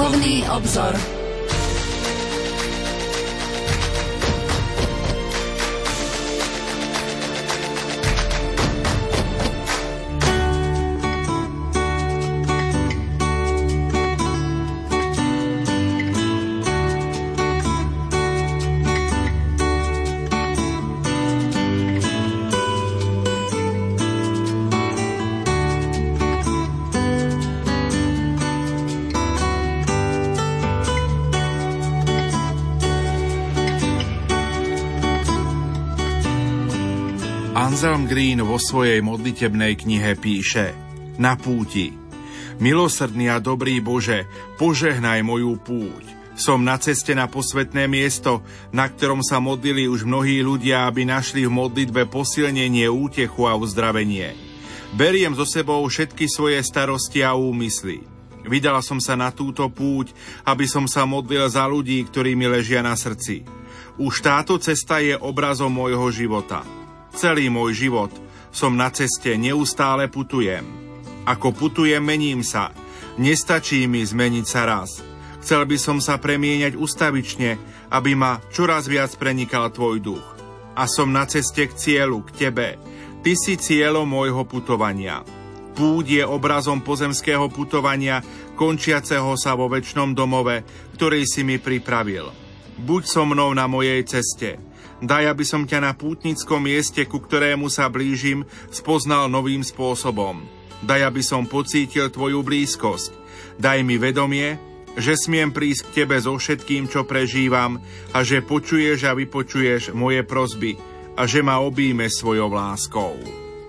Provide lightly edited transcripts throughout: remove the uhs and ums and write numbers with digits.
Duchovný obzor. Anselm Green vo svojej modlitebnej knihe píše: Na púti. Milosrdný a dobrý Bože, požehnaj moju púť. Som na ceste na posvätné miesto, na ktorom sa modlili už mnohí ľudia, aby našli v modlitbe posilnenie, útechu a uzdravenie. Beriem so sebou všetky svoje starosti a úmysly. Vydala som sa na túto púť, aby som sa modlil za ľudí, ktorí mi ležia na srdci. Už táto cesta je obrazom môjho života. Celý môj život som na ceste, neustále putujem. Ako putujem, mením sa. Nestačí mi zmeniť sa raz. Chcel by som sa premieňať ustavične, aby ma čoraz viac prenikal tvoj duch. A som na ceste k cieľu, k tebe. Ty si cieľom môjho putovania. Púť je obrazom pozemského putovania, končiaceho sa vo večnom domove, ktorý si mi pripravil. Buď so mnou na mojej ceste. Daj, aby som ťa na pútnickom mieste, ku ktorému sa blížim, spoznal novým spôsobom. Daj, aby som pocítil tvoju blízkosť. Daj mi vedomie, že smiem prísť k tebe so všetkým, čo prežívam, a že počuješ a vypočuješ moje prosby a že ma objímeš svojou láskou.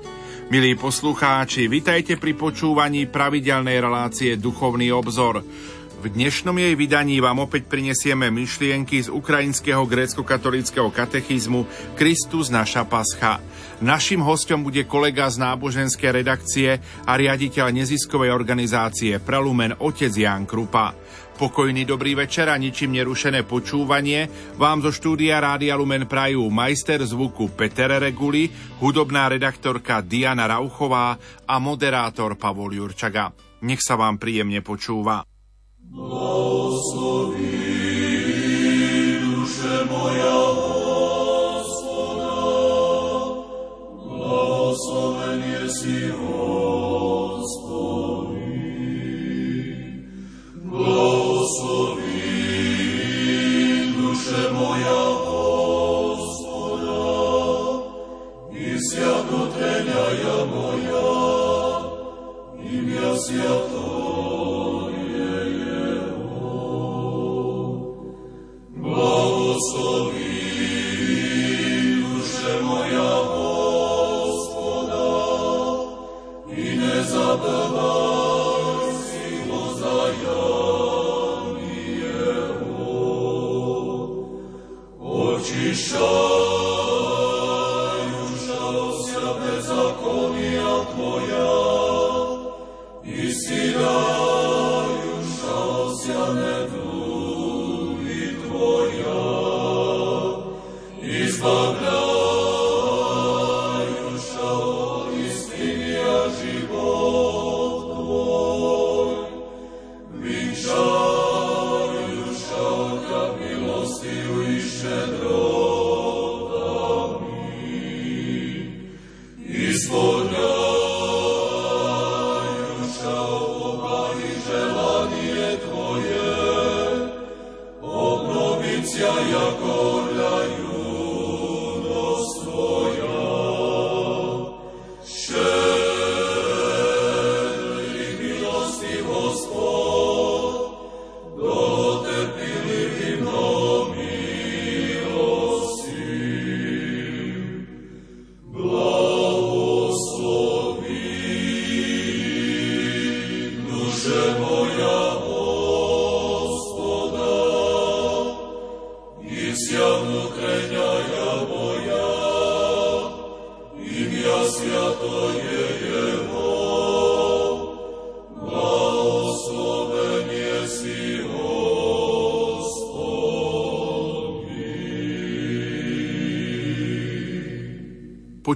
Milí poslucháči, vitajte pri počúvaní pravidelnej relácie Duchovný obzor. V dnešnom jej vydaní vám opäť prinesieme myšlienky z ukrajinského grécko-katolíckeho katechizmu Kristus naša pascha. Naším hosťom bude kolega z náboženskej redakcie a riaditeľ neziskovej organizácie Prelumen otec Ján Krupa. Pokojný dobrý večer a ničím nerušené počúvanie vám zo štúdia Rádia Lumen prajú majster zvuku Peter Reguli, hudobná redaktorka Diana Rauchová a moderátor Pavol Jurčaga. Nech sa vám príjemne počúva. Blahosloví duše moja Hospoda, blahosloven jesi Hospodin. Blahosloví duše moja Hospoda, i sviatotreňaja moja, imja sviato. Blahosloví duše moja Hospoda, i nezabávaj si ho vzájomný jeho. Očišťaj duša osia bezakonia tvoja, i si daj duša osia nedúhy tvoja. Izbavľaj duša od istiny a život tvoj. Vynčaj duša od ťa milostiu i štedrotami. Izbavľaj duša od oblahy želanie tvoje. Obnoviť ťa jako orľajú.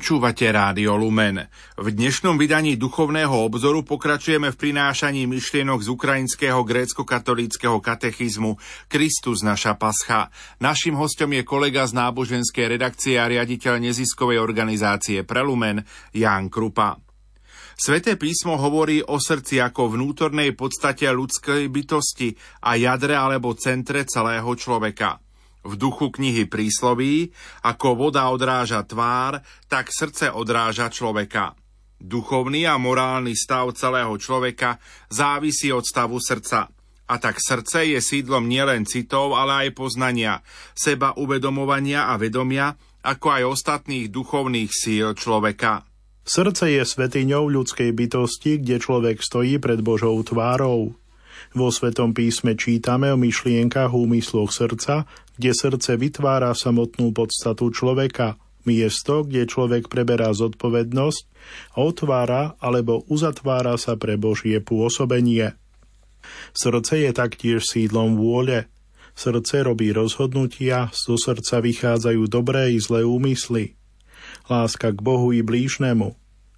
Počúvate Rádio Lumen. V dnešnom vydaní duchovného obzoru pokračujeme v prinášaní myšlienok z ukrajinského grécko-katolíckeho katechizmu Kristus naša pascha. Naším hostom je kolega z náboženskej redakcie a riaditeľ neziskovej organizácie Pre Lumen Ján Krupa. Sväté písmo hovorí o srdci ako vnútornej podstate ľudskej bytosti a jadre alebo centre celého človeka. V duchu knihy Prísloví, ako voda odráža tvár, tak srdce odráža človeka. Duchovný a morálny stav celého človeka závisí od stavu srdca. A tak srdce je sídlom nielen citov, ale aj poznania, seba uvedomovania a vedomia, ako aj ostatných duchovných síl človeka. Srdce je svätyňou ľudskej bytosti, kde človek stojí pred Božou tvárou. Vo Svätom písme čítame o myšlienkach úmysloch srdca, kde srdce vytvára samotnú podstatu človeka, miesto, kde človek preberá zodpovednosť a otvára alebo uzatvára sa pre Božie pôsobenie. Srdce je taktiež sídlom vôle. Srdce robí rozhodnutia, zo srdca vychádzajú dobré i zlé úmysly. Láska k Bohu i blížnemu.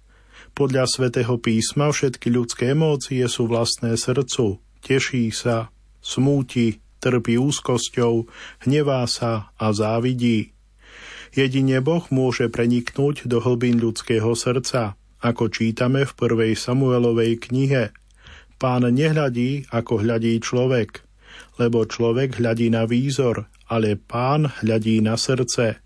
Podľa Svätého písma všetky ľudské emócie sú vlastné srdcu. Teší sa, smúti, trpí úzkosťou, hnevá sa a závidí. Jedine Boh môže preniknúť do hlbín ľudského srdca, ako čítame v 1. Samuelovej knihe. Pán nehľadí, ako hľadí človek, lebo človek hľadí na výzor, ale Pán hľadí na srdce.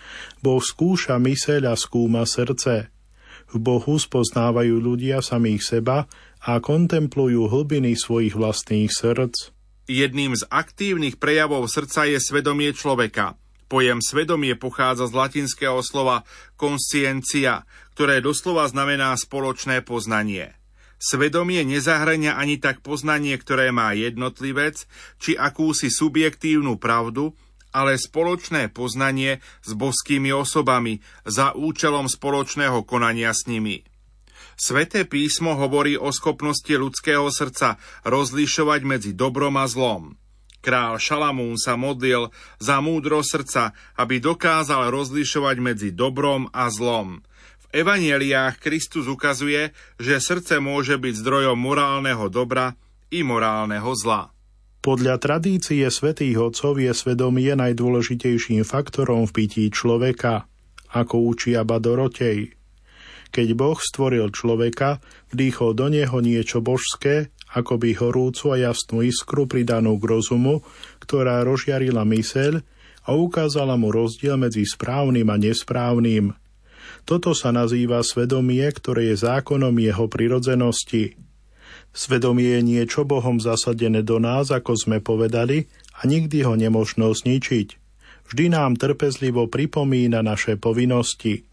Boh skúša myseľ a skúma srdce. V Bohu spoznávajú ľudia samých seba a kontemplujú hlbiny svojich vlastných srdc. Jedným z aktívnych prejavov srdca je svedomie človeka. Pojem svedomie pochádza z latinského slova conscientia, ktoré doslova znamená spoločné poznanie. Svedomie nezahŕňa ani tak poznanie, ktoré má jednotlivec, či akúsi subjektívnu pravdu, ale spoločné poznanie s božskými osobami za účelom spoločného konania s nimi. Sväté písmo hovorí o schopnosti ľudského srdca rozlišovať medzi dobrom a zlom. Kráľ Šalamún sa modlil za múdro srdca, aby dokázal rozlišovať medzi dobrom a zlom. V evanjeliách Kristus ukazuje, že srdce môže byť zdrojom morálneho dobra i morálneho zla. Podľa tradície svätých otcov je svedomie najdôležitejším faktorom v bytí človeka, ako učí Abba Dorotej. Keď Boh stvoril človeka, vdýchol do neho niečo božské, akoby horúcu a jasnú iskru pridanú k rozumu, ktorá rozžiarila myseľ a ukázala mu rozdiel medzi správnym a nesprávnym. Toto sa nazýva svedomie, ktoré je zákonom jeho prirodzenosti. Svedomie je niečo Bohom zasadené do nás, ako sme povedali, a nikdy ho nemožno zničiť. Vždy nám trpezlivo pripomína naše povinnosti.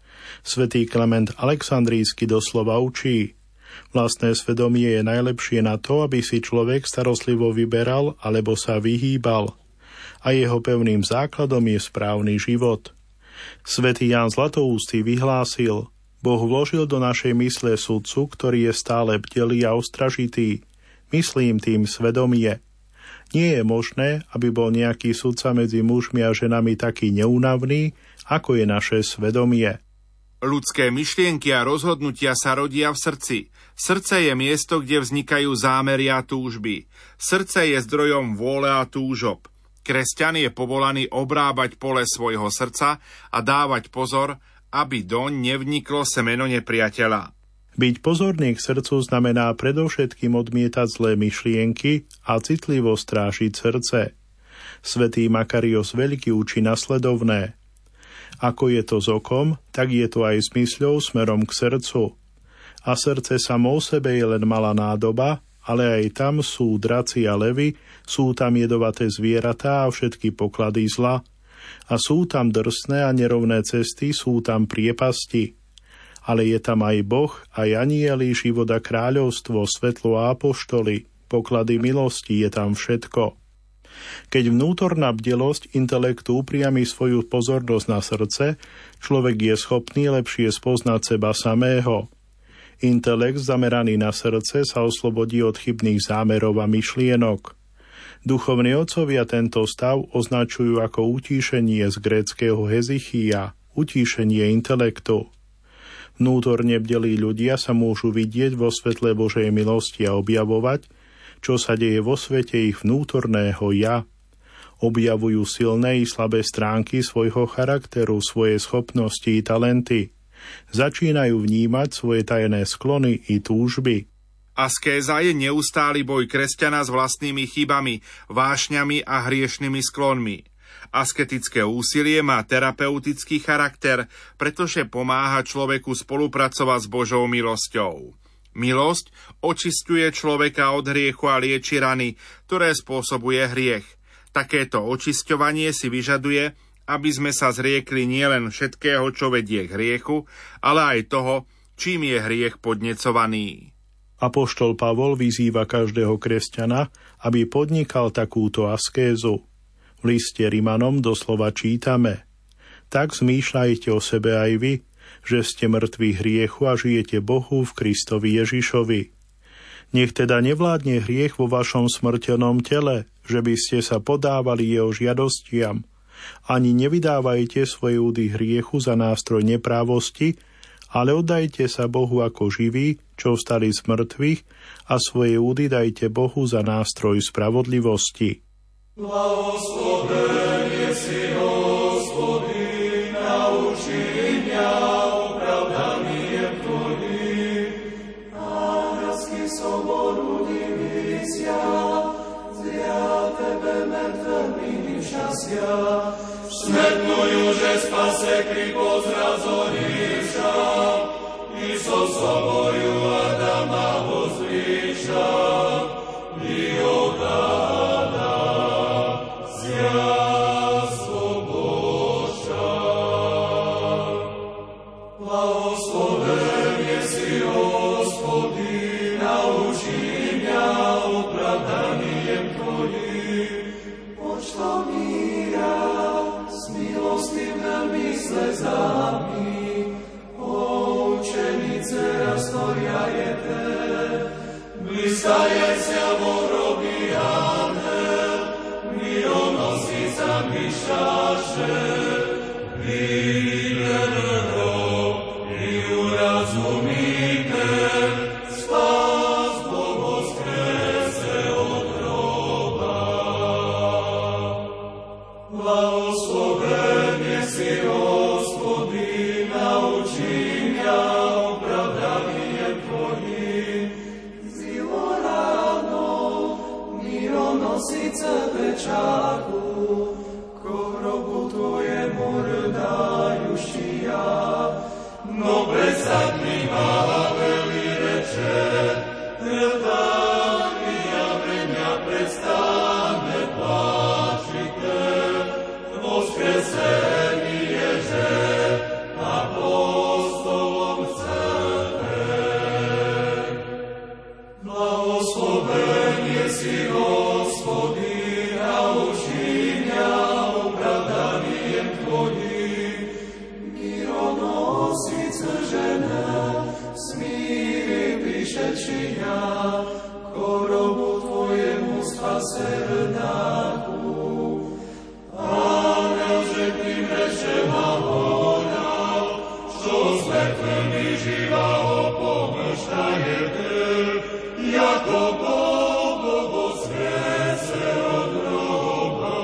Svätý Klement Alexandrijský doslova učí: vlastné svedomie je najlepšie na to, aby si človek starostlivo vyberal alebo sa vyhýbal. A jeho pevným základom je správny život. Svätý Ján Zlatoústy vyhlásil: Boh vložil do našej mysle sudcu, ktorý je stále bdelý a ostražitý. Myslím tým svedomie. Nie je možné, aby bol nejaký sudca medzi mužmi a ženami taký neúnavný, ako je naše svedomie. Ľudské myšlienky a rozhodnutia sa rodia v srdci. Srdce je miesto, kde vznikajú zámery a túžby. Srdce je zdrojom vôle a túžob. Kresťan je povolaný obrábať pole svojho srdca a dávať pozor, aby doň nevniklo semeno nepriateľa. Byť pozorný k srdcu znamená predovšetkým odmietať zlé myšlienky a citlivo strážiť srdce. Svätý Makarios Veľký učí nasledovné: ako je to s okom, tak je to aj s mysľou smerom k srdcu. A srdce samo o sebe je len malá nádoba, ale aj tam sú draci a levy, sú tam jedovaté zvieratá a všetky poklady zla. A sú tam drsné a nerovné cesty, sú tam priepasti. Ale je tam aj Boh, aj anjeli, život a kráľovstvo, svetlo a apoštoli, poklady milosti, je tam všetko. Keď vnútorná bdelosť intelektu upriami svoju pozornosť na srdce, človek je schopný lepšie spoznať seba samého. Intelekt zameraný na srdce sa oslobodí od chybných zámerov a myšlienok. Duchovní otcovia tento stav označujú ako utíšenie z gréckeho hezichia, utíšenie intelektu. Vnútorne bdelí ľudia sa môžu vidieť vo svetle Božej milosti a objavovať, čo sa deje vo svete ich vnútorného ja. Objavujú silné i slabé stránky svojho charakteru, svoje schopnosti i talenty. Začínajú vnímať svoje tajné sklony i túžby. Askéza je neustály boj kresťana s vlastnými chybami, vášňami a hriešnými sklonmi. Asketické úsilie má terapeutický charakter, pretože pomáha človeku spolupracovať s Božou milosťou. Milosť očisťuje človeka od hriechu a lieči rany, ktoré spôsobuje hriech. Takéto očisťovanie si vyžaduje, aby sme sa zriekli nielen všetkého, čo vedie k hriechu, ale aj toho, čím je hriech podnecovaný. Apoštol Pavol vyzýva každého kresťana, aby podnikal takúto askézu. V liste Rimanom doslova čítame: Tak zmýšľajte o sebe aj vy, že ste mŕtvi hriechu a žijete Bohu v Kristovi Ježišovi. Nech teda nevládne hriech vo vašom smrteľnom tele, že by ste sa podávali jeho žiadostiam. Ani nevydávajte svoje údy hriechu za nástroj neprávosti, ale oddajte sa Bohu ako živí, čo vstali z mŕtvych, a svoje údy dajte Bohu za nástroj spravodlivosti. Blahoslovenie si, Hospodin, nauči mňa opravdaniem Tvojim. Anielský sobor udivisia, zria Tebe mŕtvými šťastia. Smetnujú, že spase kri pozrazoríša, i so soboju Adama vozdvíša, i odada zjazvo Boža. Blahoslovenie si, Hospodin, nauči mňa opravdaniem Tvojim. Počtom míra s milostivnými slezami, učenice rastoria jete, blízkajúcia vo hroby anel, mironosica myšaše, vyjden hrob i urazumíte, spás Boh vzkrese od hroba. Blahoslovenie si, Hospodin, nauči mňa opravdaniem Tvojim. Zilo ráno, mironosice pečáku, ko hrobu Tvojemu rdajušia. No presadný Haveli reče, tak mi ja mňa predstane pláčite, voskresení Ježe, apostolom chcete. Blahoslovenie si, Hospodin, nauči mňa opravdaniem Tvojim. Mironosice žene, smíri prišečia, ko hrobu Tvojemu spase rdáku. Aniel, že Ty mreče ma voľal, čo s mŕtvými živého pomlštajete, jako Boh vzkrese od hroba.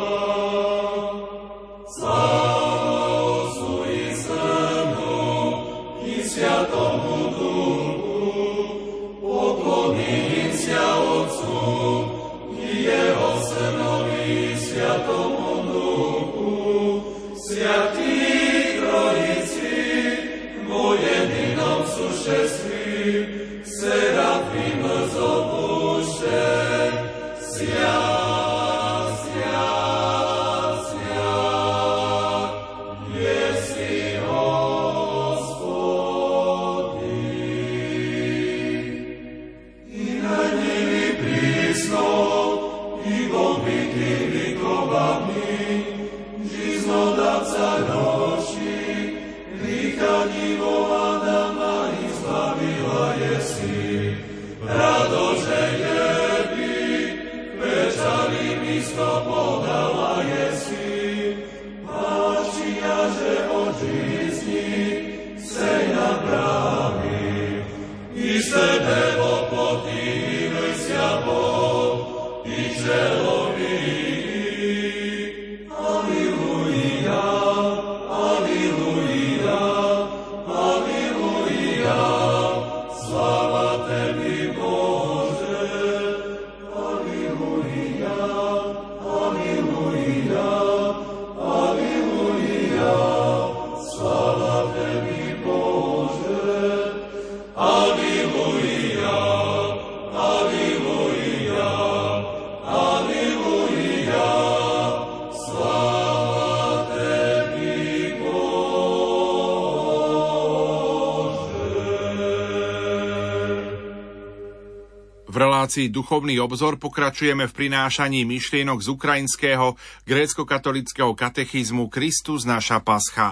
Slávu i Synu i Sviatomu Duchu, pokloním sa Otcu i Jeho Synovi i Sviatomu Duchu, Sviatý Trojici, vo jedinom sušeství, Serafim zobuše, Sviat, Sviat, Sviat, jesi Hospodin. I lenivý prísnou, i vomity vykovami, Žiznodavca hroší, rýchanivo Adama izbavila Jesu. Duchovný obzor pokračujeme v prinášaní myšlienok z ukrajinského grécko-katolického katechizmu Kristus naša pascha.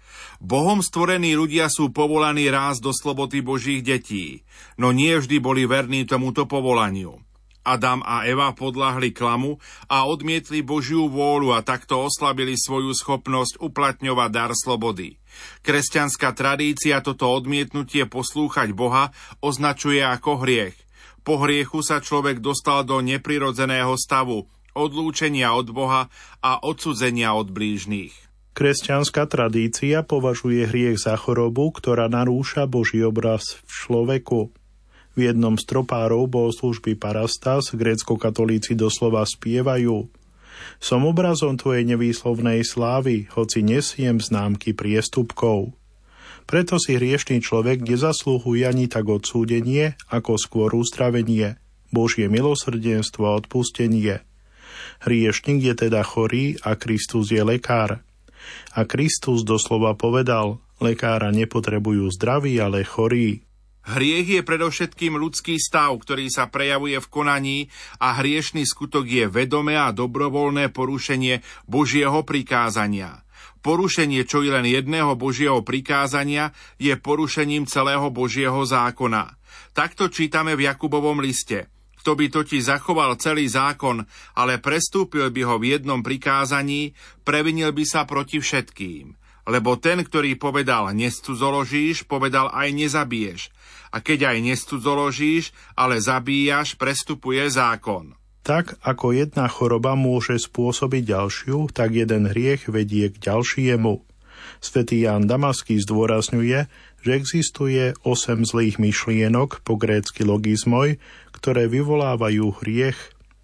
Bohom stvorení ľudia sú povolaní rásť do slobody Božích detí, no nie vždy boli verní tomuto povolaniu. Adam a Eva podľahli klamu a odmietli Božiu vôľu a takto oslabili svoju schopnosť uplatňovať dar slobody. Kresťanská tradícia toto odmietnutie poslúchať Boha označuje ako hriech. Po hriechu sa človek dostal do neprirodzeného stavu, odlúčenia od Boha a odcudzenia od blížnych. Kresťanská tradícia považuje hriech za chorobu, ktorá narúša Boží obraz v človeku. V jednom z tropárov bohoslúžby Parastas grécko-katolíci doslova spievajú: Som obrazom tvojej nevýslovnej slávy, hoci nesiem známky priestupkov. Preto si hriešný človek nezaslúhuje ani tak odsúdenie, ako skôr uzdravenie, Božie milosrdenstvo a odpustenie. Hriešnik je teda chorý a Kristus je lekár. A Kristus doslova povedal: lekára nepotrebujú zdraví, ale chorí. Hriech je predovšetkým ľudský stav, ktorý sa prejavuje v konaní, a hriešný skutok je vedomé a dobrovoľné porušenie Božieho prikázania. Porušenie čo i len jedného Božieho prikázania je porušením celého Božieho zákona. Takto čítame v Jakubovom liste. Kto by totiž zachoval celý zákon, ale prestúpil by ho v jednom prikázaní, previnil by sa proti všetkým. Lebo ten, ktorý povedal nescudzoložíš, povedal aj nezabiješ. A keď aj nescudzoložíš, ale zabíjaš, prestupuje zákon. Tak, ako jedna choroba môže spôsobiť ďalšiu, tak jeden hriech vedie k ďalšiemu. Svätý Ján Damaský zdôrazňuje, že existuje 8 zlých myšlienok, po grécky logizmoj, ktoré vyvolávajú hriech.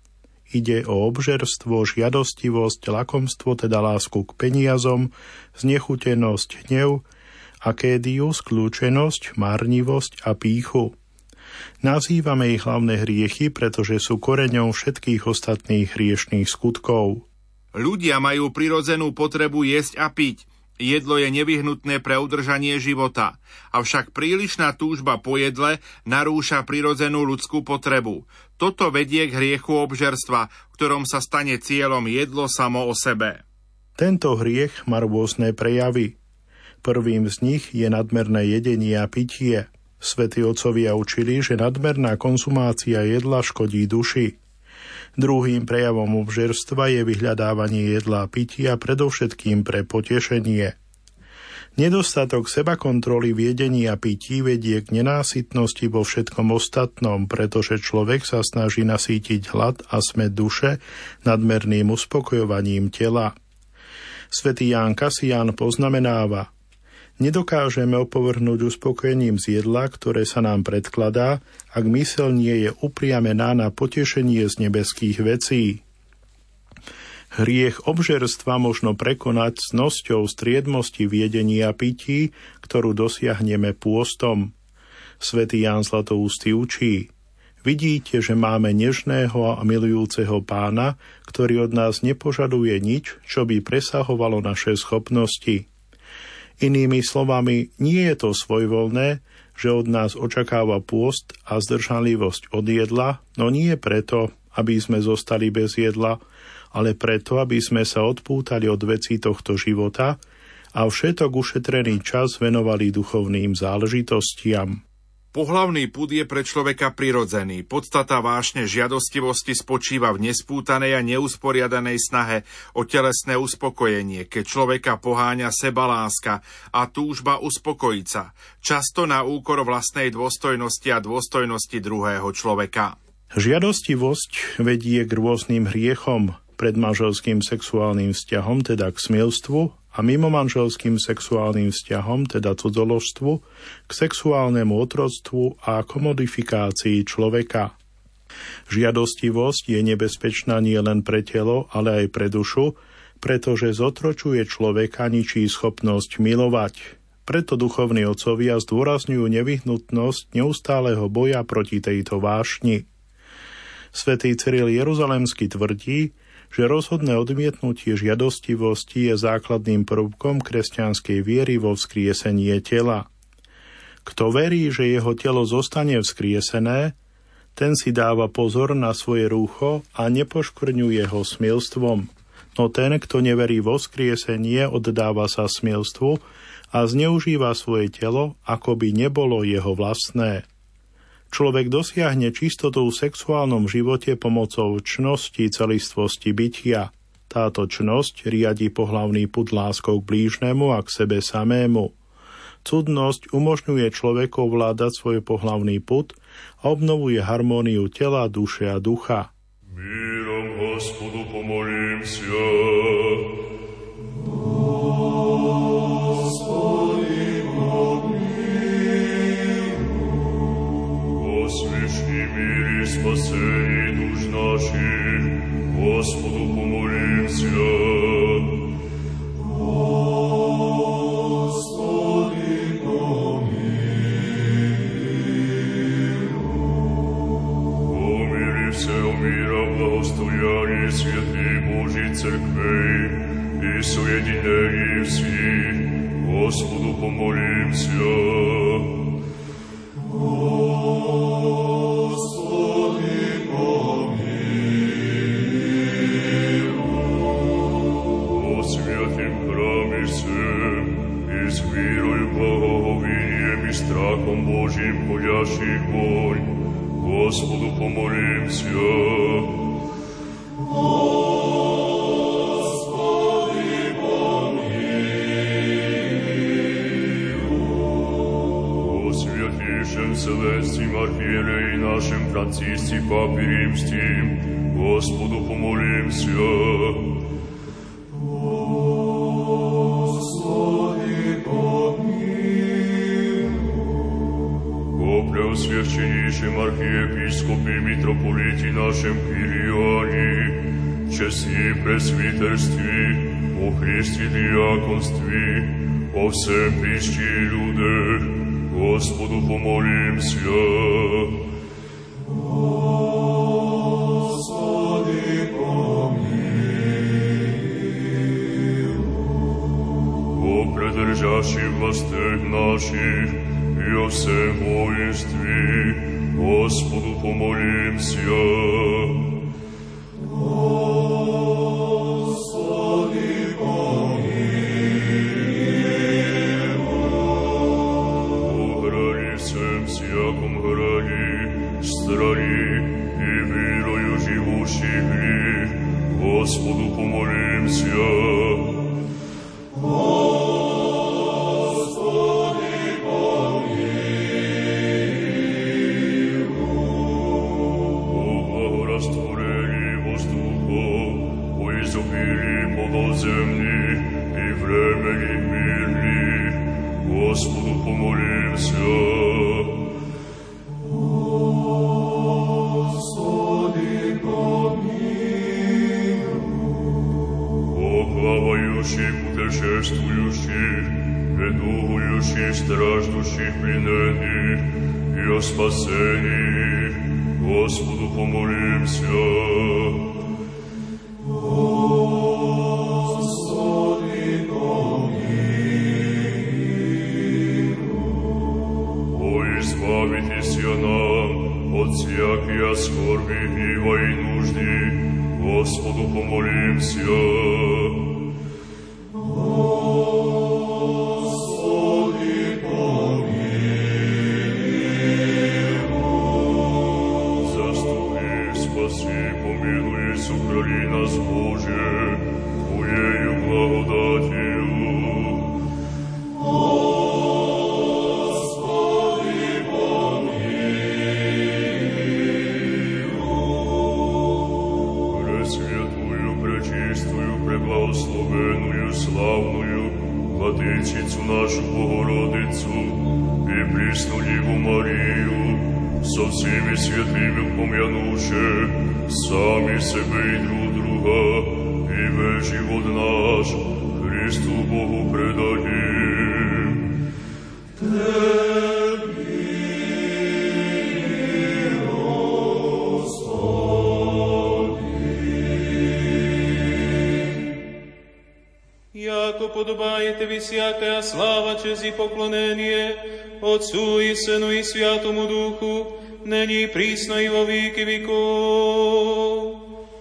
Ide o obžerstvo, žiadostivosť, lakomstvo, teda lásku k peniazom, znechutenosť, hnev, akédiu, skľúčenosť, márnivosť a pýchu. Nazývame ich hlavné hriechy, pretože sú koreňou všetkých ostatných hriešných skutkov. Ľudia majú prirodzenú potrebu jesť a piť. Jedlo je nevyhnutné pre udržanie života, avšak prílišná túžba po jedle narúša prirodzenú ľudskú potrebu. Toto vedie k hriechu obžerstva, v ktorom sa stane cieľom jedlo samo o sebe. Tento hriech má rôzne prejavy. Prvým z nich je nadmerné jedenie a pitie. Svätí otcovia učili, že nadmerná konzumácia jedla škodí duši. Druhým prejavom obžerstva je vyhľadávanie jedla a pitia predovšetkým pre potešenie. Nedostatok sebakontroly v jedení a pití vedie k nenásytnosti vo všetkom ostatnom, pretože človek sa snaží nasýtiť hlad a smäd duše nadmerným uspokojovaním tela. Svätý Ján Kasián poznamenáva: nedokážeme opovrhnúť uspokojením z jedla, ktoré sa nám predkladá, ak myseľ nie je upriamená na potešenie z nebeských vecí. Hriech obžerstva možno prekonať cnosťou striedmosti v jedení a pití, ktorú dosiahneme pôstom. Svätý Ján Zlatoústy učí: vidíte, že máme nežného a milujúceho Pána, ktorý od nás nepožaduje nič, čo by presahovalo naše schopnosti. Inými slovami, nie je to svojvoľné, že od nás očakáva pôst a zdržanlivosť od jedla, no nie preto, aby sme zostali bez jedla, ale preto, aby sme sa odpútali od vecí tohto života a všetok ušetrený čas venovali duchovným záležitostiam. Pohlavný pud je pre človeka prirodzený. Podstata vášne žiadostivosti spočíva v nespútanej a neusporiadanej snahe o telesné uspokojenie, keď človeka poháňa sebaláska a túžba uspokojiť sa, často na úkor vlastnej dôstojnosti a dôstojnosti druhého človeka. Žiadostivosť vedie k rôznym hriechom, predmanželským sexuálnym vzťahom, teda k smilstvu, a mimomanželským sexuálnym vzťahom, teda cudzoložstvu, k sexuálnemu otroctvu a komodifikácii človeka. Žiadostivosť je nebezpečná nie len pre telo, ale aj pre dušu, pretože zotročuje človeka, ničí schopnosť milovať. Preto duchovní otcovia zdôrazňujú nevyhnutnosť neustáleho boja proti tejto vášni. Svätý Cyril Jeruzalemský tvrdí, že rozhodné odmietnutie žiadostivosti je základným prvkom kresťanskej viery vo vzkriesenie tela. Kto verí, že jeho telo zostane vzkriesené, ten si dáva pozor na svoje rúcho a nepoškvrňuje ho smilstvom. No ten, kto neverí vo vzkriesenie, oddáva sa smilstvu a zneužíva svoje telo, ako by nebolo jeho vlastné. Človek dosiahne čistotu v sexuálnom živote pomocou čnosti celistvosti bytia. Táto čnosť riadi pohlavný pud láskou k blížnemu a k sebe samému. Cudnosť umožňuje človeku vládať svoj pohlavný pud a obnovuje harmóniu tela, duše a ducha. Mírom Hospodu pomolím sa. Спасение душ наших, Господу помолимся. Господи, помилуй. Помири всего мира, благостояние святых Божьей Церквей и соединение всех, Господу помолимся. Страхом Божьим ходящих вонь, Господу помолимся. Господи, помилуй. О святейшем Вселенском архиерее нашем Франциске Папе Римским, Господу помолимся. Преосвященнейшем архиепископе митрополите нашем Кириане, чести пресвитерстве, о Христе диаконстве, о всем причте людях, Господу помолимся. Господи, помилуй. О предержащих властях наших, и о всем воинстве, Господу помолимся. Господи, помилуй. О грани всем всяком грани, страни и мирою живущих грех, Господу помолимся. Путешествующих, ведующих, страждущих, плененных и о спасении, Господу помолимся. Господи, помилуй. О, избавитеся нам от всякой скорби, гнева и нужды, Господу помолимся. Vladícicu našu Bohorodicu i prísnu Divu Mariu, so všemi svätými pomianúše, sami sebe i druha, i ve život náš Kristu Bohu predadím. Jako podobá je Tebi всякая слава, честь и поклонение Отцу и Сыну и Святому Духу, ныне и присно и во веки веков.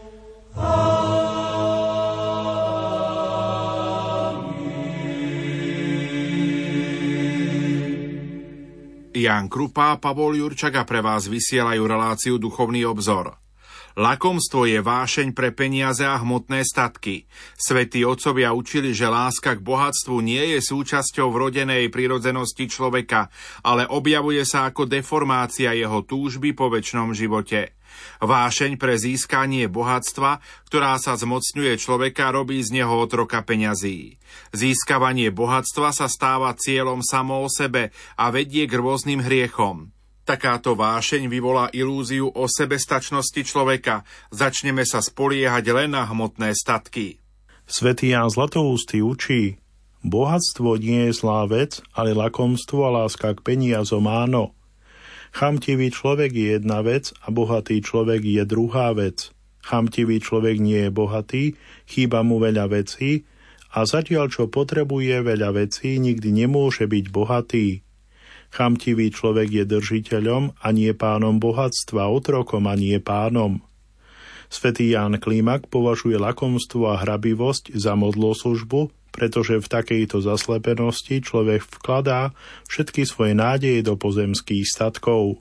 Ján Krupa a Pavol Jurčaga pre vás vysielajú reláciu Duchovný obzor. Lakomstvo je vášeň pre peniaze a hmotné statky. Svätí otcovia učili, že láska k bohatstvu nie je súčasťou vrodenej prirodzenosti človeka, ale objavuje sa ako deformácia jeho túžby po večnom živote. Vášeň pre získanie bohatstva, ktorá sa zmocňuje človeka, robí z neho otroka peňazí. Získavanie bohatstva sa stáva cieľom samo o sebe a vedie k rôznym hriechom. Takáto vášeň vyvolá ilúziu o sebestačnosti človeka. Začneme sa spoliehať len na hmotné statky. Svätý Ján Zlatoústy učí: bohatstvo nie je zlá vec, ale lakomstvo a láska k peniazom áno. Chamtivý človek je jedna vec a bohatý človek je druhá vec. Chamtivý človek nie je bohatý, chýba mu veľa vecí a zatiaľ čo potrebuje veľa vecí, nikdy nemôže byť bohatý. Chamtivý človek je držiteľom a nie pánom bohatstva, otrokom a nie pánom. Svätý Ján Klímak považuje lakomstvo a hrabivosť za modloslužbu, pretože v takejto zaslepenosti človek vkladá všetky svoje nádeje do pozemských statkov.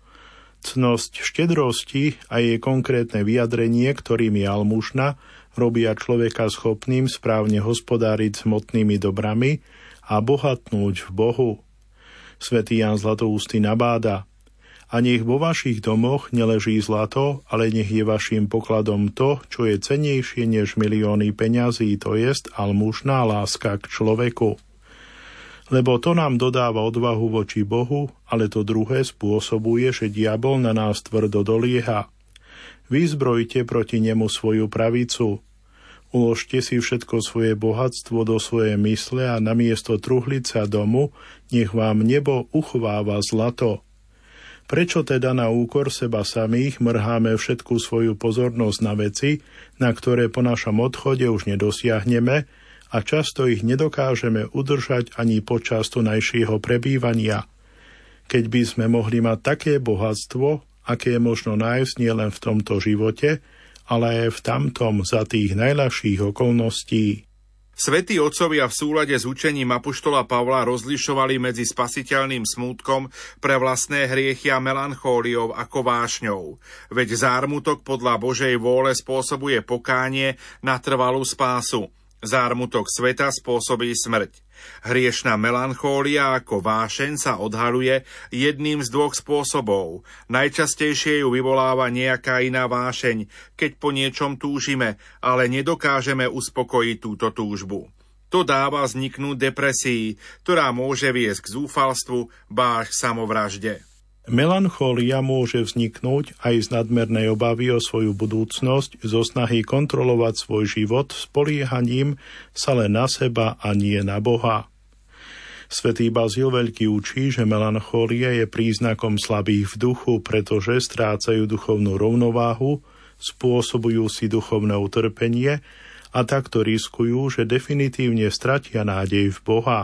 Cnosť štedrosti a jej konkrétne vyjadrenie, ktorým je almužna, robia človeka schopným správne hospodáriť s hmotnými dobrami a bohatnúť v Bohu. Svätý Ján Zlatoústy nabáda: a nech vo vašich domoch neleží zlato, ale nech je vašim pokladom to, čo je cennejšie než milióny peňazí, to jest almužná láska k človeku. Lebo to nám dodáva odvahu voči Bohu, ale to druhé spôsobuje, že diabol na nás tvrdo dolieha. Vyzbrojte proti nemu svoju pravicu. Uložte si všetko svoje bohatstvo do svojej mysle a namiesto truhlice a domu nech vám nebo uchováva zlato. Prečo teda na úkor seba samých mrháme všetku svoju pozornosť na veci, na ktoré po našom odchode už nedosiahneme a často ich nedokážeme udržať ani počas tunajšieho prebývania? Keď by sme mohli mať také bohatstvo, aké je možno nájsť nielen v tomto živote, ale aj v tamtom za tých najľahších okolností. Svätí otcovia v súlade s učením apoštola Pavla rozlišovali medzi spasiteľným smútkom pre vlastné hriechy a melanchóliou ako vášňou. Veď zármutok podľa Božej vôle spôsobuje pokánie na trvalú spásu. Zármutok sveta spôsobí smrť. Hriešna melanchólia ako vášeň sa odhaľuje jedným z dvoch spôsobov. Najčastejšie ju vyvoláva nejaká iná vášeň, keď po niečom túžime, ale nedokážeme uspokojiť túto túžbu. To dáva vzniknúť depresii, ktorá môže viesť k zúfalstvu, ba až samovražde. Melanchólia môže vzniknúť aj z nadmernej obavy o svoju budúcnosť, zo snahy kontrolovať svoj život spoliehaním sa len na seba a nie na Boha. Svätý Bazil Veľký učí, že melanchólia je príznakom slabých v duchu, pretože strácajú duchovnú rovnováhu, spôsobujú si duchovné utrpenie a takto riskujú, že definitívne stratia nádej v Boha.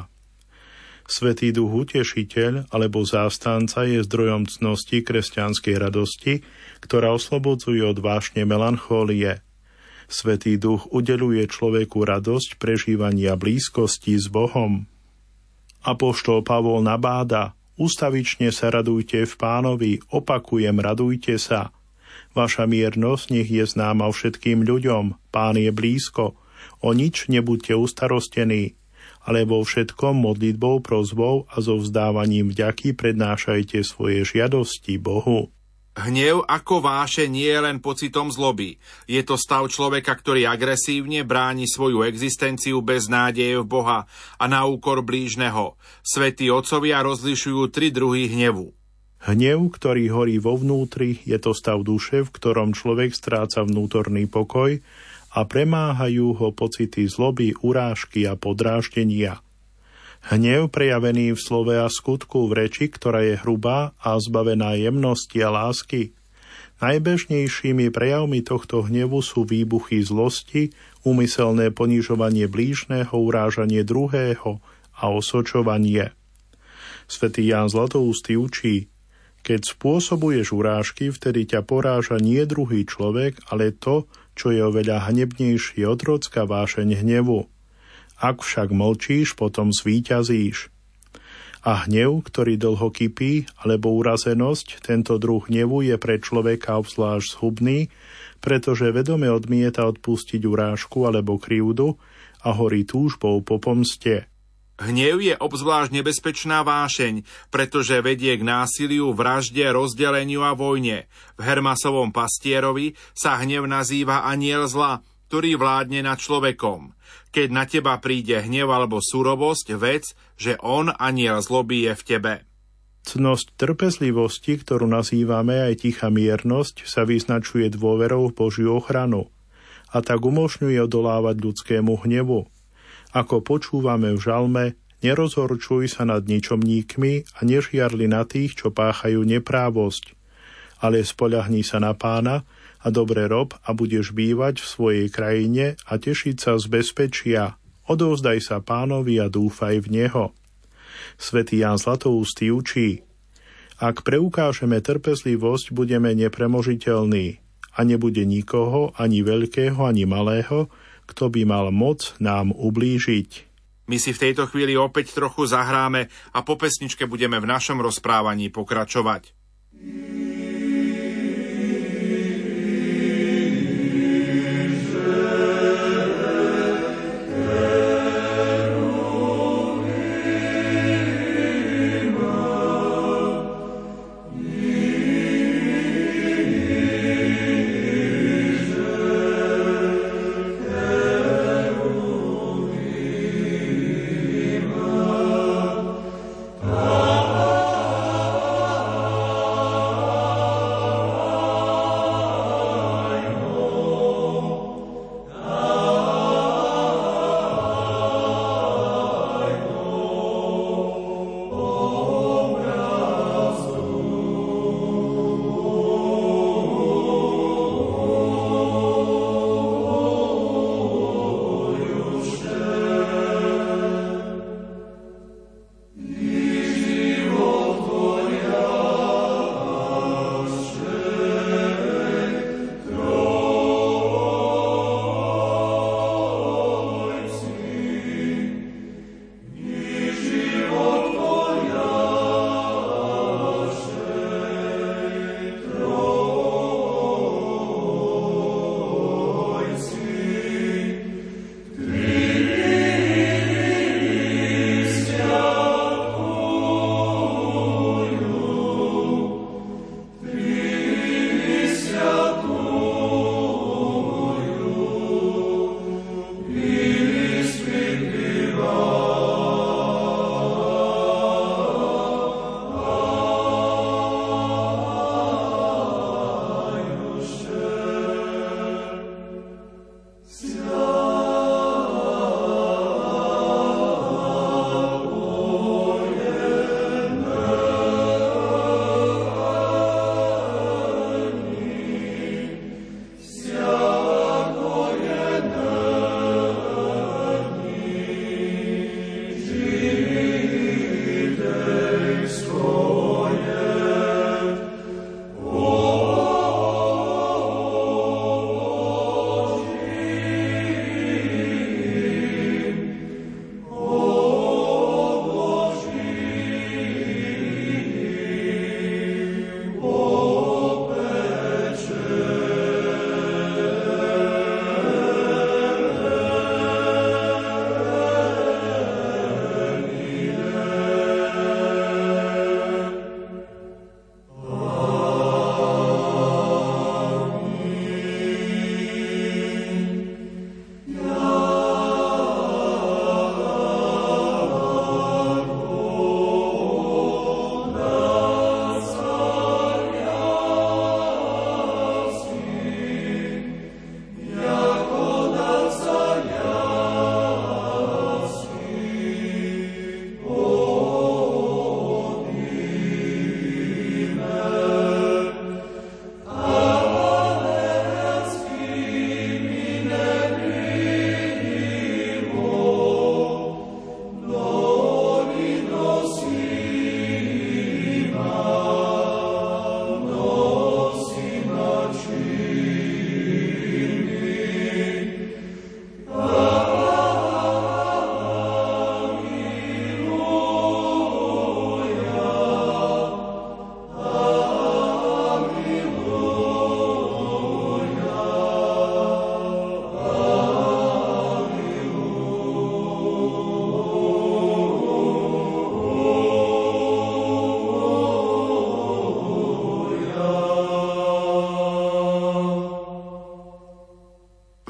Svätý Duch Utešiteľ alebo zástanca je zdrojom cnosti kresťanskej radosti, ktorá oslobodzuje od vášne melanchólie. Svätý Duch udeľuje človeku radosť prežívania blízkosti s Bohom. Apoštol Pavol nabáda: ustavične sa radujte v Pánovi, opakujem, radujte sa. Vaša miernosť nech je známa všetkým ľuďom, Pán je blízko, o nič nebuďte ustarostení, ale vo všetkom modlitbou, prosbou a so vzdávaním vďaky prednášajte svoje žiadosti Bohu. Hnev ako vášeň nie je len pocitom zloby. Je to stav človeka, ktorý agresívne bráni svoju existenciu bez nádeje v Boha a na úkor blížneho. Svätí otcovia rozlišujú 3 druhy hnevu. Hnev, ktorý horí vo vnútri, je to stav duše, v ktorom človek stráca vnútorný pokoj a premáhajú ho pocity zloby, urážky a podráždenia. Hnev prejavený v slove a skutku, v reči, ktorá je hrubá a zbavená jemnosti a lásky. Najbežnejšími prejavmi tohto hnevu sú výbuchy zlosti, úmyselné ponižovanie blížneho, urážanie druhého a osočovanie. Svätý Ján Zlatoústy učí: keď spôsobuješ urážky, vtedy ťa poráža nie druhý človek, ale to, čo je oveľa hnebnejšie, otrocká vášeň hnevu. Ak však mlčíš, potom zvíťazíš. A hnev, ktorý dlho kypí, alebo urazenosť, tento druh hnevu je pre človeka obzvlášť zhubný, pretože vedome odmieta odpustiť urážku alebo krivdu a horí túžbou po pomste. Hnev je obzvlášť nebezpečná vášeň, pretože vedie k násiliu, vražde, rozdeleniu a vojne. V Hermasovom pastierovi sa hnev nazýva anjel zla, ktorý vládne nad človekom. Keď na teba príde hnev alebo surovosť, vec, že on, anjel zloby, je v tebe. Cnosť trpezlivosti, ktorú nazývame aj tichá miernosť, sa vyznačuje dôverou v Božiu ochranu a tak umožňuje odolávať ľudskému hnevu. Ako počúvame v žalme, nerozhorčuj sa nad ničomníkmi a nežiarli na tých, čo páchajú neprávosť, ale spoľahni sa na Pána a dobre rob a budeš bývať v svojej krajine a tešiť sa z bezpečia. Odovzdaj sa Pánovi a dúfaj v Neho. Svätý Ján Zlatoústy učí: ak preukážeme trpezlivosť, budeme nepremožiteľní a nebude nikoho, ani veľkého, ani malého, kto by mal moc nám ublížiť. My si v tejto chvíli opäť trochu zahráme a po pesničke budeme v našom rozprávaní pokračovať.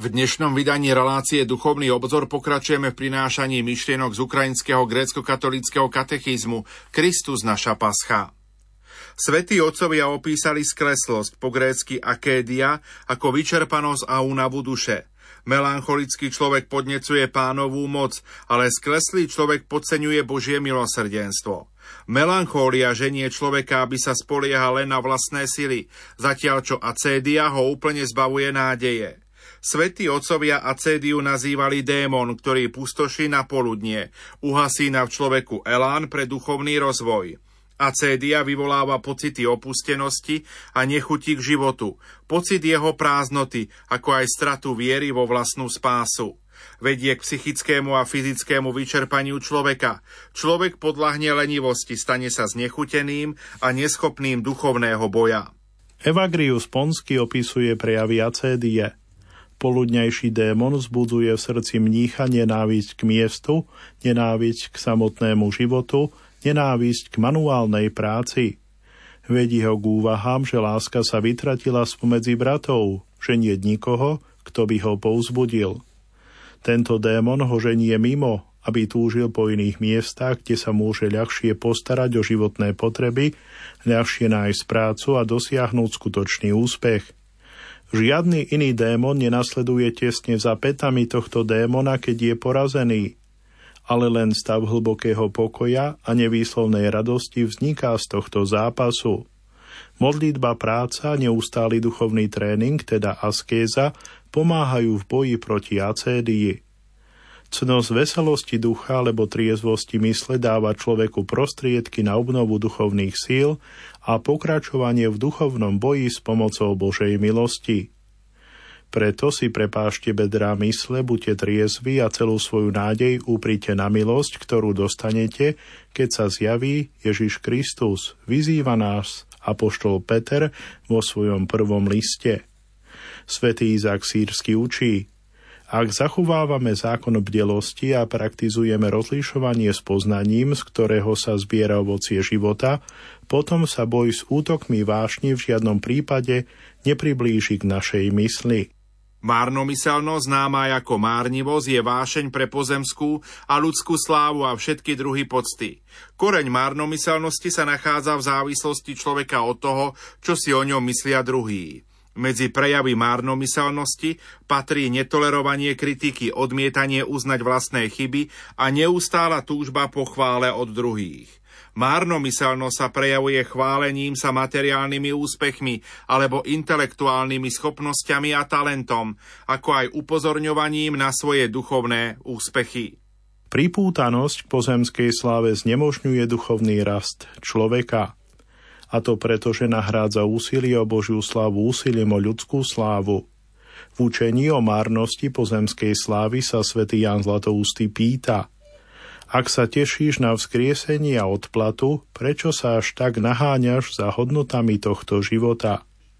V dnešnom vydaní relácie Duchovný obzor pokračujeme v prinášaní myšlienok z ukrajinského grécko-katolíckeho katechizmu Kristus naša pascha. Svätí otcovia opísali skleslosť, po grécky akédia, ako vyčerpanosť a únavu duše. Melancholický človek podnecuje Pánovú moc, ale skleslý človek podceňuje Božie milosrdenstvo. Melanchólia ženie človeka, aby sa spoliehal len na vlastné sily, zatiaľ čo acédia ho úplne zbavuje nádeje. Svätí otcovia acédiu nazývali démon, ktorý pustoší na poludnie, uhasína v človeku elán pre duchovný rozvoj. Acédia vyvoláva pocity opustenosti a nechutí k životu, pocit jeho prázdnoty, ako aj stratu viery vo vlastnú spásu. Vedie k psychickému a fyzickému vyčerpaniu človeka. Človek podľahne lenivosti, stane sa znechuteným a neschopným duchovného boja. Evagrius Ponsky opisuje prejavy acédie. Poludňajší démon vzbudzuje v srdci mnícha nenávisť k miestu, nenávisť k samotnému životu, nenávisť k manuálnej práci. Vedí ho k úvahám, že láska sa vytratila spomedzi bratov, že nie nikoho, kto by ho povzbudil. Tento démon ho ženie mimo, aby túžil po iných miestach, kde sa môže ľahšie postarať o životné potreby, ľahšie nájsť prácu a dosiahnuť skutočný úspech. Žiadny iný démon nenasleduje tesne za pätami tohto démona, keď je porazený, ale len stav hlbokého pokoja a nevýslovnej radosti vzniká z tohto zápasu. Modlitba, práca, neustály duchovný tréning, teda askéza, pomáhajú v boji proti acédii. Cnosť veselosti ducha alebo triezvosti mysle dáva človeku prostriedky na obnovu duchovných síl a pokračovanie v duchovnom boji s pomocou Božej milosti. Preto si prepášte bedrá mysle, buďte triezvi a celú svoju nádej uprite na milosť, ktorú dostanete, keď sa zjaví Ježiš Kristus. Vyzýva nás apoštol Peter vo svojom prvom liste. Svätý Izák Sýrsky učí: ak zachovávame zákon bdelosti a praktizujeme rozlišovanie s poznaním, z ktorého sa zbiera ovocie života, potom sa boj s útokmi vášni v žiadnom prípade nepriblíži k našej mysli. Márnomyselnosť, známa ako márnivosť, je vášeň pre pozemskú a ľudskú slávu a všetky druhy pocty. Koreň márnomyselnosti sa nachádza v závislosti človeka od toho, čo si o ňom myslia druhí. Medzi prejavy márnomyselnosti patrí netolerovanie kritiky, odmietanie uznať vlastné chyby a neustála túžba po chvále od druhých. Márnomyselnosť sa prejavuje chválením sa materiálnymi úspechmi alebo intelektuálnymi schopnosťami a talentom, ako aj upozorňovaním na svoje duchovné úspechy. Pripútanosť k pozemskej sláve znemožňuje duchovný rast človeka. A to preto, že nahrádza úsilie o Božiu slávu úsilím o ľudskú slávu. V učení o márnosti pozemskej slávy sa svätý Ján Zlatoústy pýta: ak sa tešíš na vzkriesenie a odplatu, prečo sa až tak naháňaš za hodnotami tohto života?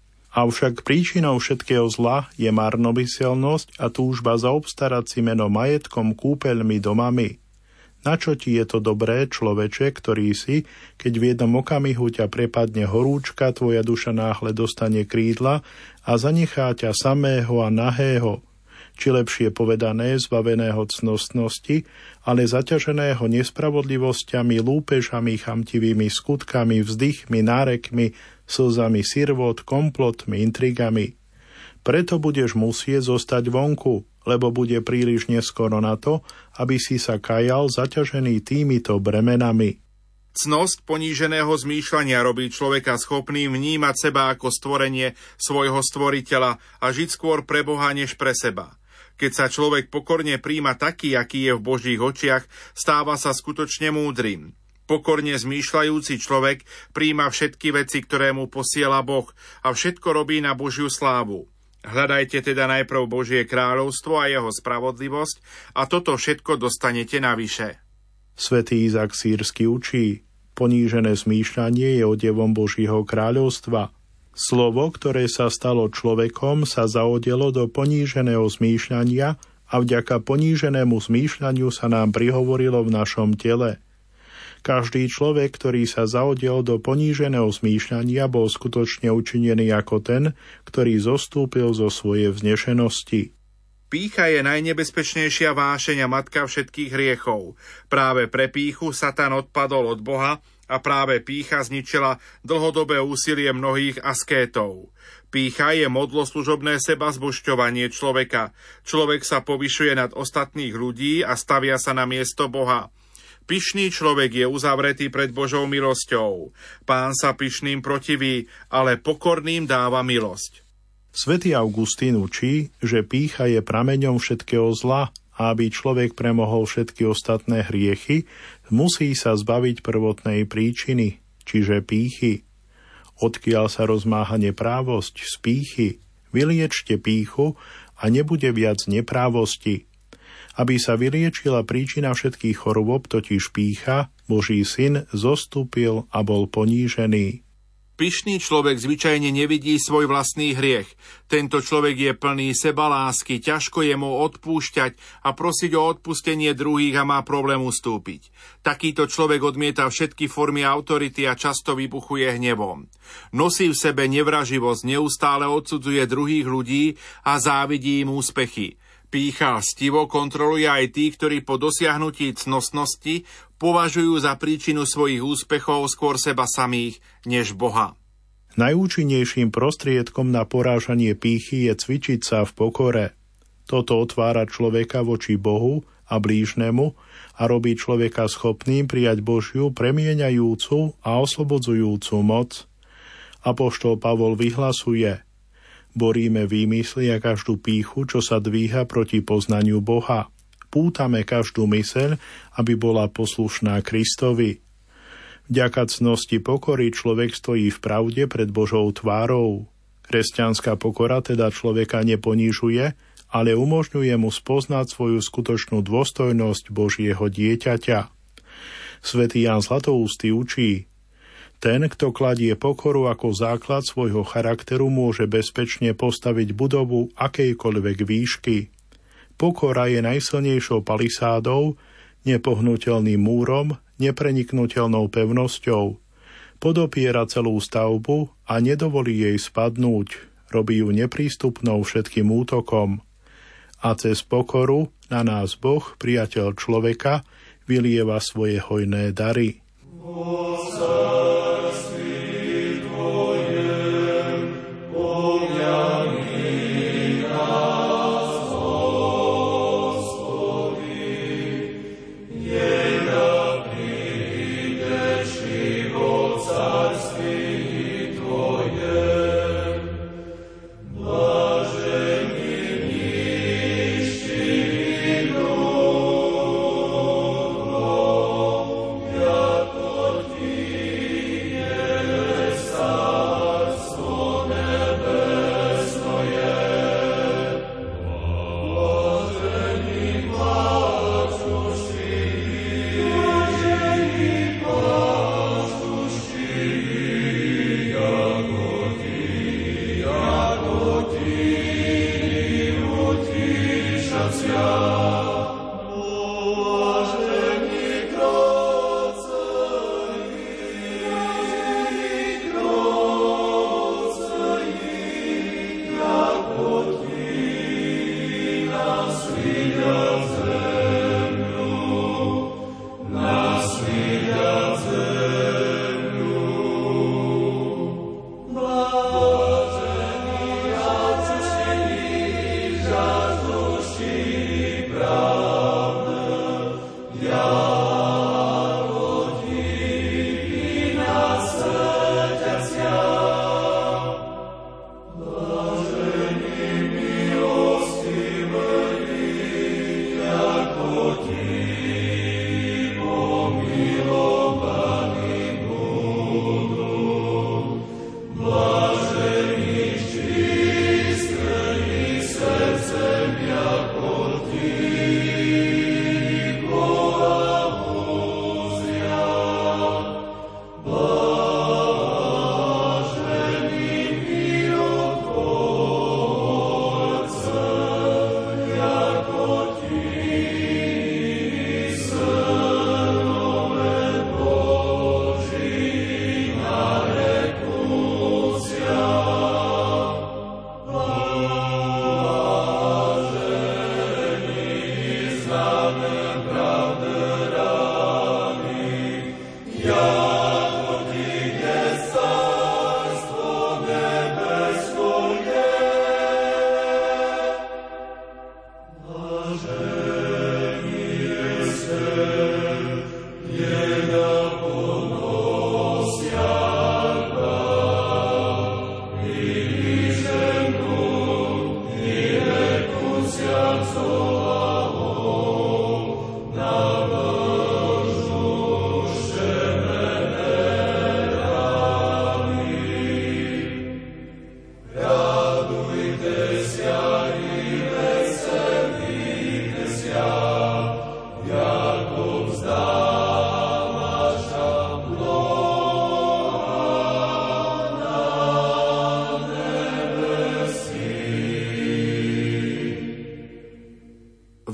Avšak príčinou všetkého zla je márnomyselnosť a túžba zaobstarať si meno majetkom, kúpeľmi, domami. Načo ti je to dobré, človeče, ktorý si, keď v jednom okamihu ťa prepadne horúčka, tvoja duša náhle dostane krídla a zanechá ťa samého a nahého, či lepšie povedané, zbaveného cnostnosti, ale zaťaženého nespravodlivosťami, lúpežami, chamtivými skutkami, vzdychmi, nárekmi, slzami sirvot, komplotmi, intrigami. Preto budeš musieť zostať vonku, lebo bude príliš neskoro na to, aby si sa kajal zaťažený týmito bremenami. Cnosť poníženého zmýšľania robí človeka schopným vnímať seba ako stvorenie svojho stvoriteľa a žiť skôr pre Boha než pre seba. Keď sa človek pokorne prijíma taký, aký je v Božích očiach, stáva sa skutočne múdrym. Pokorne zmýšľajúci človek prijíma všetky veci, ktoré mu posiela Boh, a všetko robí na Božiu slávu. Hľadajte teda najprv Božie kráľovstvo a jeho spravodlivosť a toto všetko dostanete navyše. Svätý Izák Sýrsky učí: ponížené zmýšľanie je odevom Božieho kráľovstva. Slovo, ktoré sa stalo človekom, sa zaodelo do poníženého zmýšľania a vďaka poníženému zmýšľaniu sa nám prihovorilo v našom tele. Každý človek, ktorý sa zaodiel do poníženého zmýšľania, bol skutočne učinený ako ten, ktorý zostúpil zo svojej vznešenosti. Pýcha je najnebezpečnejšia vášeň a matka všetkých hriechov. Práve pre pýchu Satan odpadol od Boha a práve pýcha zničila dlhodobé úsilie mnohých askétov. Pýcha je modloslužobné sebazbožťovanie človeka. Človek sa povyšuje nad ostatných ľudí a stavia sa na miesto Boha. Pyšný človek je uzavretý pred Božou milosťou. Pán sa pyšným protiví, ale pokorným dáva milosť. Svätý Augustín učí, že pýcha je prameňom všetkého zla a aby človek premohol všetky ostatné hriechy, musí sa zbaviť prvotnej príčiny, čiže pýchy. Odkiaľ sa rozmáha neprávosť z pýchy, vyliečte pýchu a nebude viac neprávosti. Aby sa vyliečila príčina všetkých chorôb, totiž pýcha, Boží syn zostúpil a bol ponížený. Pyšný človek zvyčajne nevidí svoj vlastný hriech. Tento človek je plný sebalásky, ťažko je mu odpúšťať a prosiť o odpustenie druhých a má problém ustúpiť. Takýto človek odmieta všetky formy autority a často vybuchuje hnevom. Nosí v sebe nevraživosť, neustále odsudzuje druhých ľudí a závidí im úspechy. Pýcha stivo kontroluje aj tí, ktorí po dosiahnutí cnostnosti považujú za príčinu svojich úspechov skôr seba samých, než Boha. Najúčinnejším prostriedkom na porážanie pýchy je cvičiť sa v pokore. Toto otvára človeka voči Bohu a blížnemu a robí človeka schopným prijať Božiu premieňajúcu a oslobodzujúcu moc. Apoštol Pavol vyhlasuje: boríme výmysly a každú pýchu, čo sa dvíha proti poznaniu Boha. Pútame každú myseľ, aby bola poslušná Kristovi. Vďaka cnosti pokory človek stojí v pravde pred Božou tvárou. Kresťanská pokora teda človeka neponižuje, ale umožňuje mu spoznať svoju skutočnú dôstojnosť Božieho dieťaťa. Svätý Ján Zlatoústy učí: ten, kto kladie pokoru ako základ svojho charakteru, môže bezpečne postaviť budovu akejkoľvek výšky. Pokora je najsilnejšou palisádou, nepohnuteľným múrom, nepreniknuteľnou pevnosťou. Podopiera celú stavbu a nedovolí jej spadnúť, robí ju neprístupnou všetkým útokom. A cez pokoru na nás Boh, priateľ človeka, vylieva svoje hojné dary.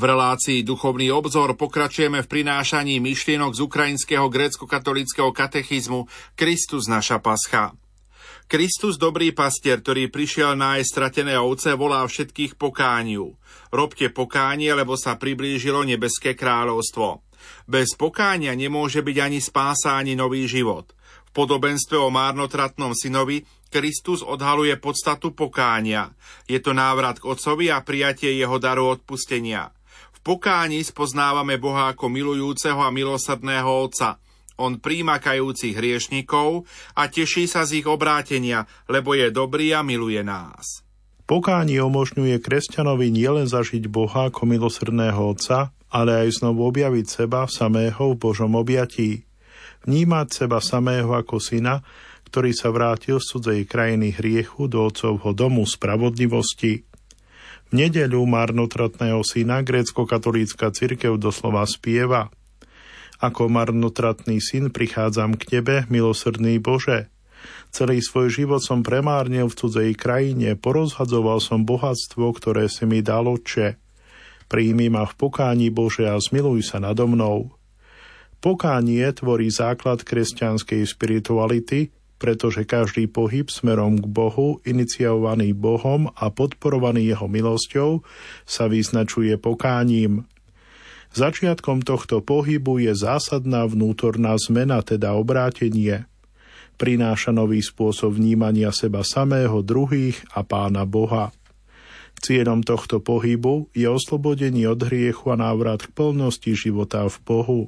V relácii Duchovný obzor pokračujeme v prinášaní myšlienok z ukrajinského grécko-katolíckeho katechizmu Kristus naša pascha. Kristus, dobrý pastier, ktorý prišiel nájsť stratené ovce, volá všetkých pokániu. Robte pokánie, lebo sa priblížilo nebeské kráľovstvo. Bez pokánia nemôže byť ani spása, ani nový život. V podobenstve o márnotratnom synovi Kristus odhaluje podstatu pokánia. Je to návrat k Otcovi a prijatie jeho daru odpustenia. V pokáni spoznávame Boha ako milujúceho a milosrdného Otca. On prijíma kajúcich hriešnikov a teší sa z ich obrátenia, lebo je dobrý a miluje nás. Pokánie umožňuje kresťanovi nielen zažiť Boha ako milosrdného Otca, ale aj znovu objaviť seba samého v Božom objatí. Vnímať seba samého ako syna, ktorý sa vrátil z cudzej krajiny hriechu do Otcovho domu spravodlivosti. V nedeľu marnotratného syna grécko-katolícka cirkev doslova spieva: Ako marnotratný syn prichádzam k tebe, milosrdný Bože. Celý svoj život som premárnil v cudzej krajine, porozhadzoval som bohatstvo, ktoré si mi dal, Otče. Príjmi ma v pokáni, Bože, a zmiluj sa nado mnou. Pokánie tvorí základ kresťanskej spirituality, pretože každý pohyb smerom k Bohu, iniciovaný Bohom a podporovaný jeho milosťou, sa vyznačuje pokáním. Začiatkom tohto pohybu je zásadná vnútorná zmena, teda obrátenie. Prináša nový spôsob vnímania seba samého, druhých a Pána Boha. Cieľom tohto pohybu je oslobodenie od hriechu a návrat k plnosti života v Bohu.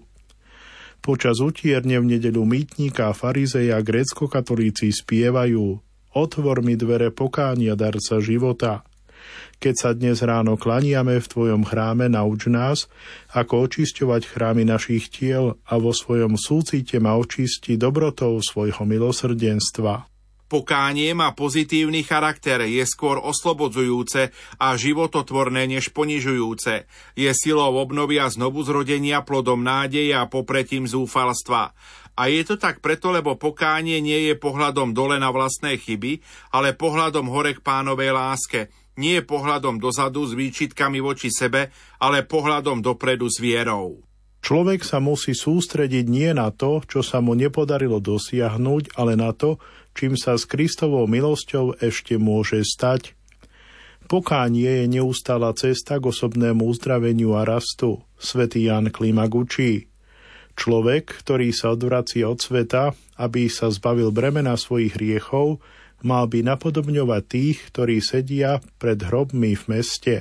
Počas utierne v nedeľu mýtnika a farizeja grécko-katolíci spievajú: Otvor mi dvere pokánia, darca života. Keď sa dnes ráno klaniame v tvojom chráme, nauč nás, ako očisťovať chrámy našich tiel a vo svojom súcite ma očisti dobrotou svojho milosrdenstva. Pokánie má pozitívny charakter, je skôr oslobodzujúce a živototvorné než ponižujúce. Je silou obnovy a znovuzrodenia, plodom nádeje a popretím zúfalstva. A je to tak preto, lebo pokánie nie je pohľadom dole na vlastné chyby, ale pohľadom hore k Pánovej láske. Nie je pohľadom dozadu s výčitkami voči sebe, ale pohľadom dopredu s vierou. Človek sa musí sústrediť nie na to, čo sa mu nepodarilo dosiahnuť, ale na to, čím sa s Kristovou milosťou ešte môže stať. Pokánie je neustála cesta k osobnému uzdraveniu a rastu. Svätý Ján Klímak učí: Človek, ktorý sa odvracia od sveta, aby sa zbavil bremena svojich hriechov, mal by napodobňovať tých, ktorí sedia pred hrobmi v meste.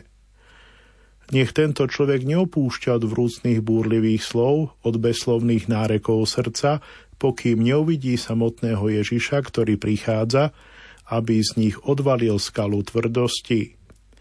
Nech tento človek neopúšťa od vrúcnych búrlivých slov, od bezslovných nárekov srdca, pokým neuvidí samotného Ježiša, ktorý prichádza, aby z nich odvalil skalu tvrdosti.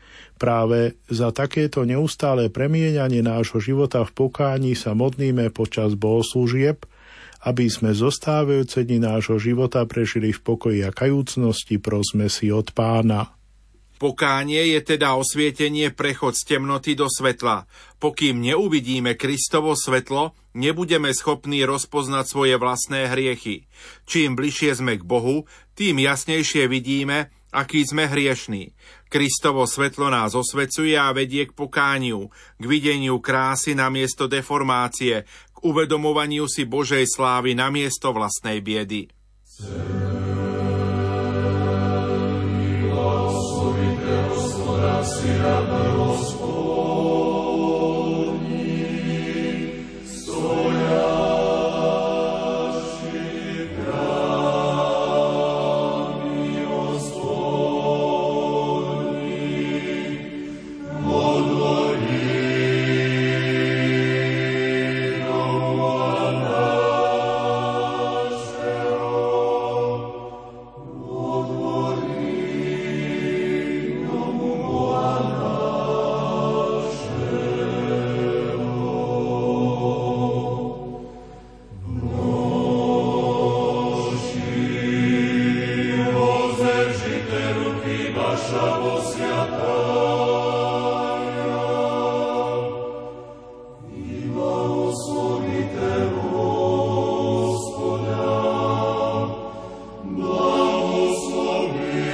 Práve za takéto neustále premieňanie nášho života v pokáni sa modlíme počas bohoslúžieb, aby sme zostávajúce dni nášho života prežili v pokoji a kajúcnosti, prosme si od Pána. Pokánie je teda osvietenie, prechod z temnoty do svetla. Pokým neuvidíme Kristovo svetlo, nebudeme schopní rozpoznať svoje vlastné hriechy. Čím bližšie sme k Bohu, tým jasnejšie vidíme, aký sme hriešní. Kristovo svetlo nás osvecuje a vedie k pokániu, k videniu krásy namiesto deformácie, k uvedomovaniu si Božej slávy namiesto vlastnej biedy.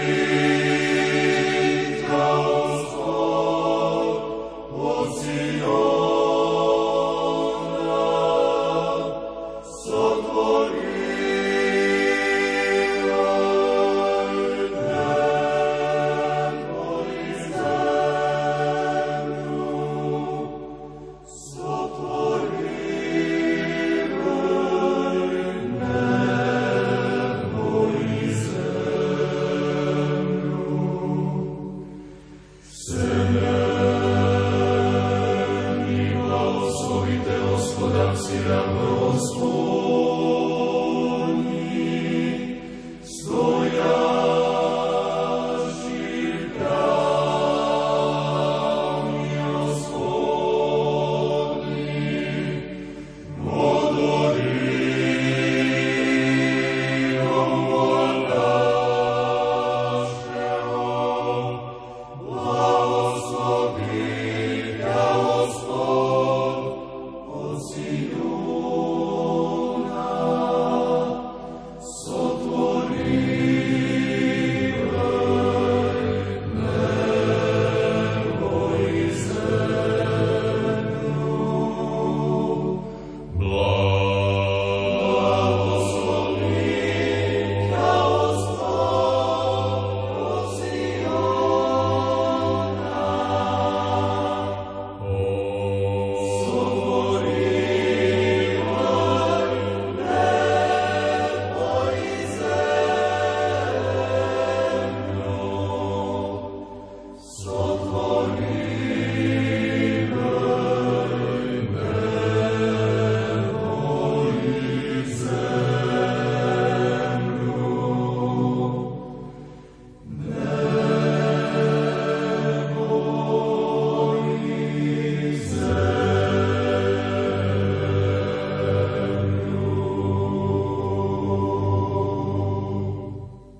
Dio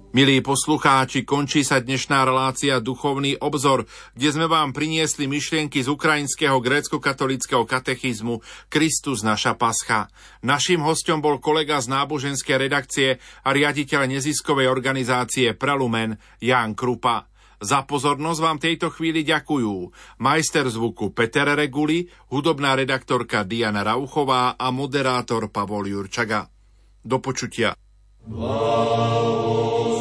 Milí poslucháči, končí sa dnešná relácia Duchovný obzor, kde sme vám priniesli myšlienky z ukrajinského grécko-katolického katechizmu Kristus naša pascha. Naším hostom bol kolega z náboženskej redakcie a riaditeľ neziskovej organizácie Prelumen Ján Krupa. Za pozornosť vám tejto chvíli ďakujú majster zvuku Peter Reguli, hudobná redaktorka Diana Rauchová a moderátor Pavol Jurčaga. Do počutia.